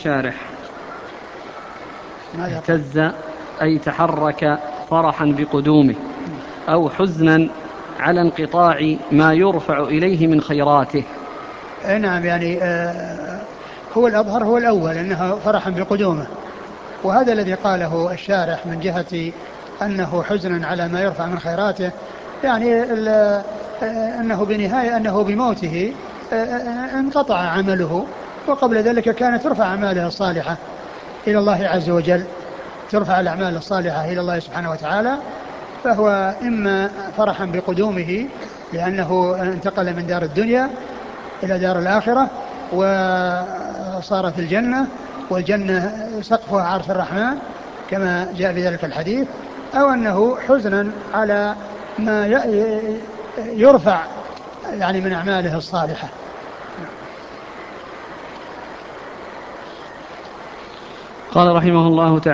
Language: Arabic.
الشارح: اهتز أي تحرك فرحا بقدومه، أو حزنا على انقطاع ما يرفع إليه من خيراته. نعم، يعني هو الأظهر هو الأول أنه فرحا بقدومه، وهذا الذي قاله الشارح من جهة أنه حزنا على ما يرفع من خيراته، يعني أنه بنهاية أنه بموته انقطع عمله، وقبل ذلك كانت ترفع أعماله الصالحة إلى الله عز وجل، ترفع الأعمال الصالحة إلى الله سبحانه وتعالى، فهو إما فرحا بقدومه لأنه انتقل من دار الدنيا إلى دار الآخرة وصار في الجنة، والجنة سقفها عرش الرحمن كما جاء في ذلك الحديث، أو أنه حزنا على ما يرفع يعني من أعماله الصالحة. قال رحمه الله تعالى: